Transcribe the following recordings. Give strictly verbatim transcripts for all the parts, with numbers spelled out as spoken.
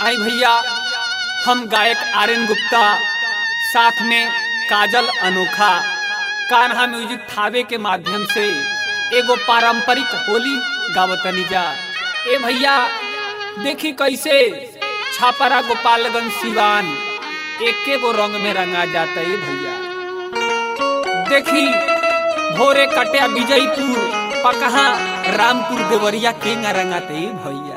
आई भैया, हम गायक आर्यन गुप्ता साथ में काजल अनोखा कान्हा म्यूजिक थावे के माध्यम से एगो पारंपरिक होली गावतनी जा। ए भैया देखी कैसे छापरा गोपालगंज सिवान एके गो रंग में रंगा जाता है भैया। देखी भोरे कटिया विजयपुर पकहा रामपुर देवरिया केंगा रंगाते ही भैया।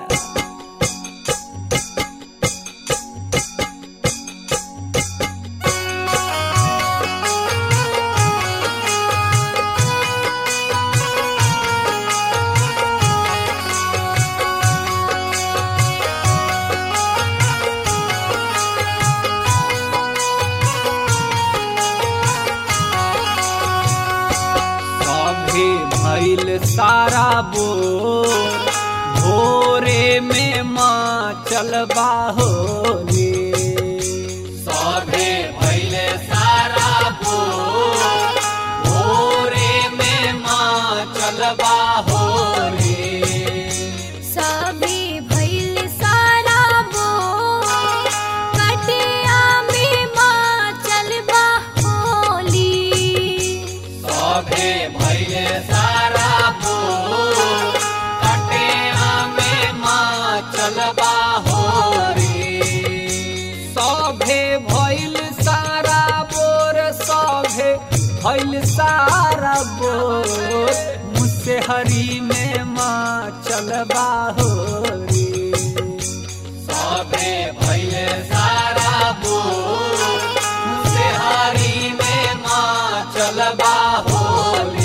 भइल सारा बोल भोरे में माँ चलबा होली, सभे भइल सारा बोल भोरे में माँ चलबा होली। सभी भइल सारा बोल कटिया में माँ चलबा होली, सभे भइल सारा बोल कटिया में माँ चलबा होली। सभे भइल सारा बोर सभे भइल सारा बोर मुझसे हरी में माँ चलबा होली, सभे भइल सारा बोल मुझसे हरी में माँ चलबा होली।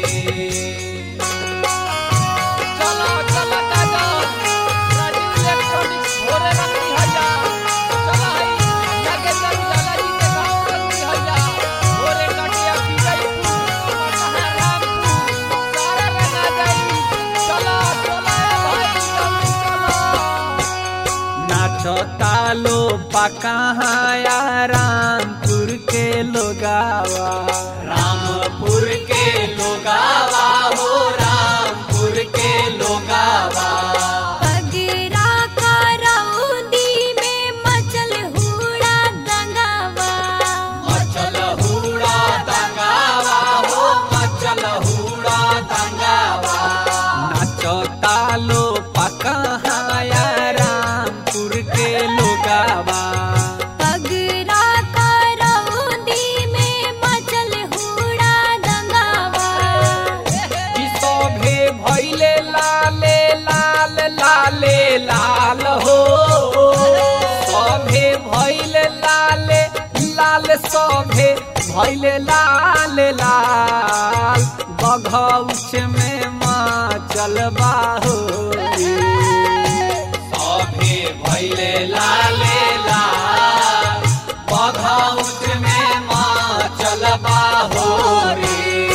चला चला काजल राजीव इलेक्ट्रॉनिक्स भोरे रंगी हैया। चला है जाके चल लाला जी के गांव रंगी हैया। भोरे कटिया विजयपुर पकहा रामपुर सारा रंगा जाई। चला चला भाई तुम चला। नाचो तालो पकहा रामपुर के लोगावा, रामपुर के लोगावा हो रामपुर के लोगावा। पगरा का रौदी में मचल हुड़ा दंगावा, मचल हुड़ा दंगावा हो मचल हुड़ा दंगावा। नाचो तालो पकहा रामपुर के लोगावा, पगरा का रौदी में मचल हुड़ा दंगावा। ई सभे भइले लाले लाल लाले लाल हो, सभे भइले लाले लाल सभे भइले लाल लाल बघौच में माँ चलबा होली, सभे भइले लाले लाल बघौच में माँ चलबा होली।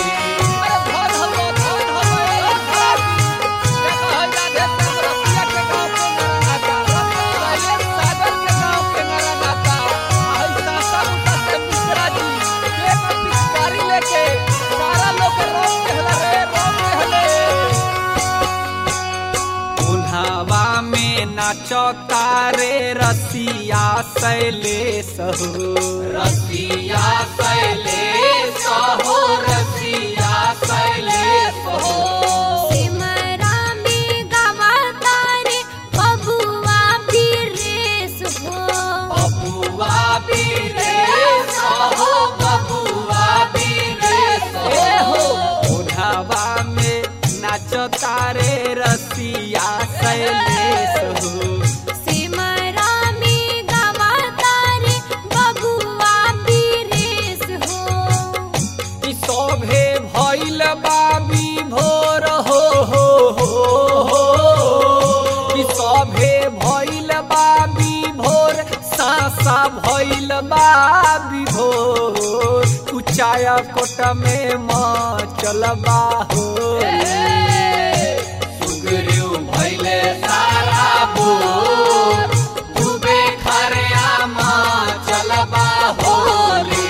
नाचो तारे रसिया शैलेश हो, रसिया शैलेश हो रसिया शैलेश हो। सिमरा में गावा तारे बबुआ बीरेश हो, बबुआ बीरेश हो बबुआ बीरेश हो। ओढ़ावा में नाचो तारे रसिया शैलेश हो, सिमरा में गावा तारे बबुआ बीरेश हो। ई सभे भइल बाबी भोर हो हो हो हो, ई सभे भइल बाबी भोर सासा भइल बाबी भोर उचाया कोट में माँ चलबा होली, सुगरियो भइले सारा बोल डूबे खरिया माँ चलबा होली।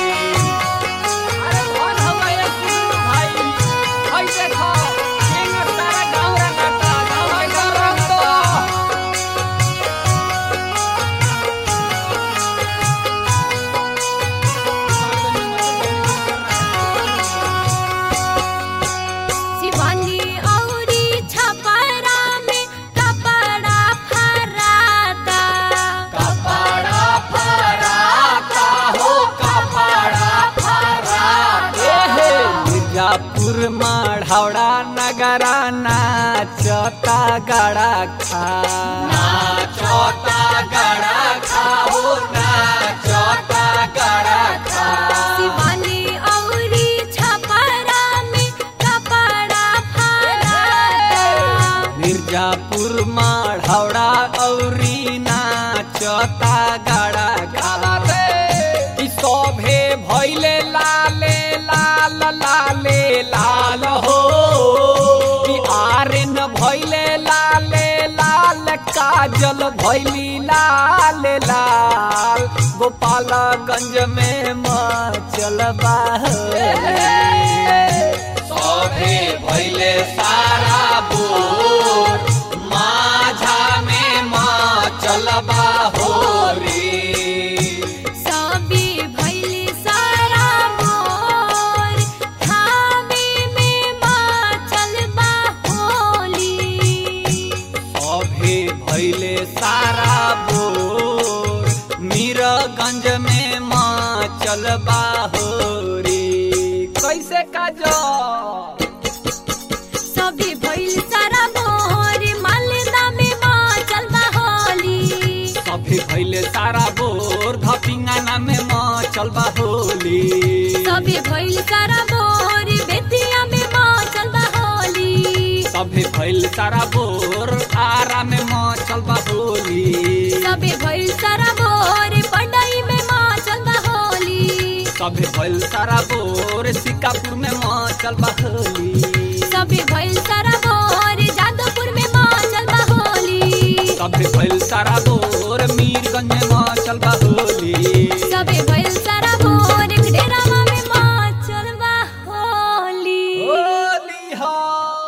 अरे कौन हमारे भाई भाई देखो सारा गाँव रंगाता गाँव रंग सारा नाचता गड़ा खा नाचता गड़ा खाओ नाचता गड़ा खा शिवानी औरी छपरा में कपड़ा फराता मिर्जापुर माढ़ौड़ा औरी नाचता गड़ा खा कि शोभे भैले लाले लाल लाले लाल हो कि आर्यन भैले लाले लाल काजल भैली लाल लाल गोपालगंज में मचल सभे भैले सारा बोर माझा में मचल होली सबी भैली सारा मोर थामे में माचल बा होली सभे भैले सारा बोर मीरगंज में मचल होरी कैसे काजो सबी भैली सारा मोर मालदा में माचल बा होली सभे भैले सारा बोर धपिंगाना में मचल होली सबी भैली सारा मोर बेतिया में माचल बा होली सभे भैल सारा बोर आरा में मचल होली सबी भैली सारा मोर पढ़ाई में माचल बा होली सभे भैल सारा बोर सिक्कापुर में मचल होली सबी भैली सारा